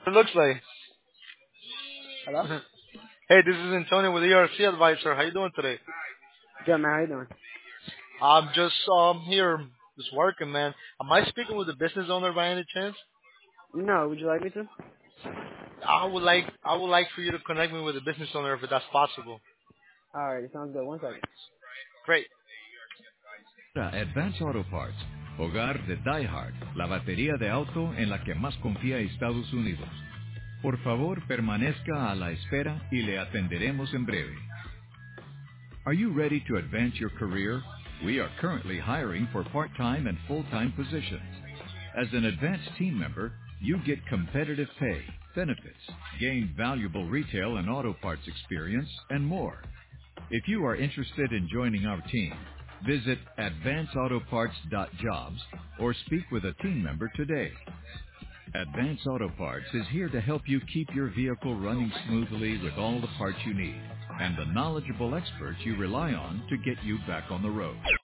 It looks like. Hello? Hey, this is Antonio with ERC Advisor. How you doing today? Good, man. How you doing? I'm just here, just working, man. Am I speaking with the business owner by any chance? No, would you like me to? I would like for you to connect me with the business owner if that's possible. Alright, sounds good. 1 second. Great. Advance Auto Parts, hogar de Die Hard, la batería de auto en la que más confía Estados Unidos. Por favor, permanezca a la espera y le atenderemos en breve. Are you ready to advance your career? We are currently hiring for part-time and full-time positions. As an advanced team member, you get competitive pay, benefits, gain valuable retail and auto parts experience, and more. If you are interested in joining our team, visit advanceautoparts.jobs or speak with a team member today. Advance Auto Parts is here to help you keep your vehicle running smoothly with all the parts you need and the knowledgeable experts you rely on to get you back on the road.